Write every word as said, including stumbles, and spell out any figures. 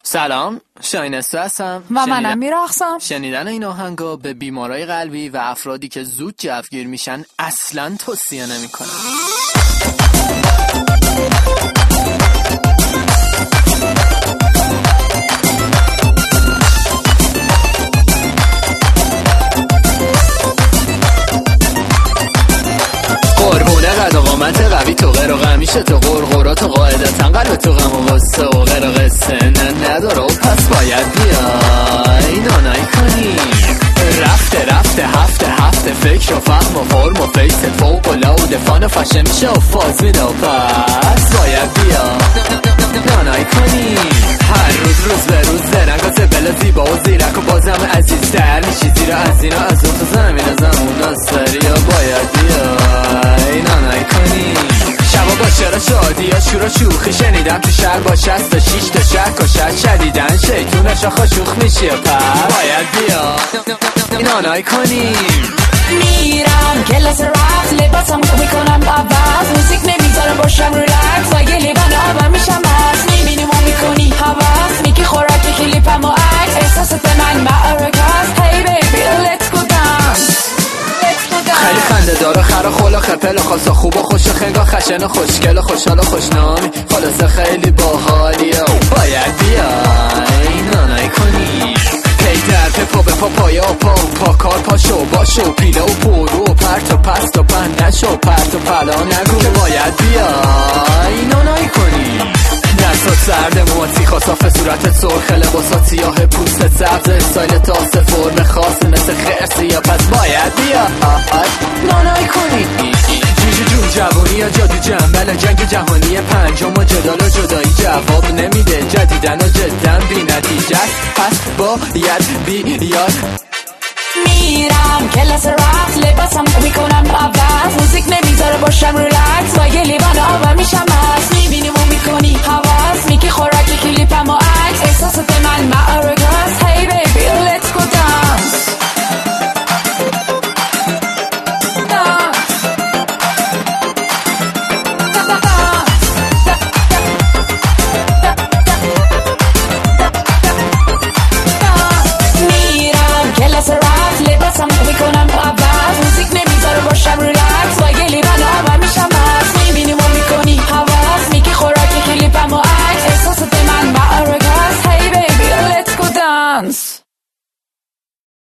سلام، شاهین اسرا هستم و منم میرقصم. شنیدن این آهنگا به بیمارای قلبی و افرادی که زود جوگیر میشن اصلاً توصیه نمی‌کنم. قربونه قد و قامت قوی تو غیر و غمیشه تو قرقرات و قاعدتا قلب تو غم و غصه و غیر و قصه نه نداره و پس باید بیای نانایی کنی. رفته رفته هفته هفته فکر و فهم و فرم و فیست فوق و لاود فان و فشن میشه و فاز میده و پس باید بیا نانایی کنی. هر روز روز به روز زنگات بلا زیبا و زیرک و بازم عزیز در میشی زیرا از اینا از اون تو زمین زمون ناستری یا باید بیای نانایی کنی. شبا با شعر شادی یا شور و شوخی شنیدم تو شهر با شست و شیش تا شک و شد شدیدن شیطونش آخا شوخ میشی و پس باید بیا نانایی کنی. میرم کلاس رقص لباسم خوب میکنم عوض موزیک نمیذاره باشم ریلکس و یه لیوان آبم میشم بس میبینی ما میکنی حوض میگی خوراکی کلیپم و عکس احساست من معرکست هی بیبی let's go dance خیلی خنده داره خرا خولا خپل و خاصا خوب و خوش و خنگا خشن و خوشگل و خوشحال و خوشنامی خلاصه خیلی باحالی و باید بیای نانایی کنی. پی در پا به پا پایا و پا و پا کار پاشو باشو پیله و پرو و پرت و پست و پند نشو پرت و پلا نگو که باید بیای نانایی کنی. دستات سرد موات خاصافه صورتت سرخ لباسات سیاه پوستت سبز استایلت آسه فرم خاص مثل خرسی یا پس باید بیا نانایی کنی. جوجو جون جوانی یا جادو جنبل جنگ جهانی پنجم و جدال و جدایی جواب نمیده جدیدن و جدن بی نتیجه پس باید بیاد. میرم کلاس رقص لباسم میکنم عوض موزیک نمیذاره باشم ریلکس و یه لیوان آبم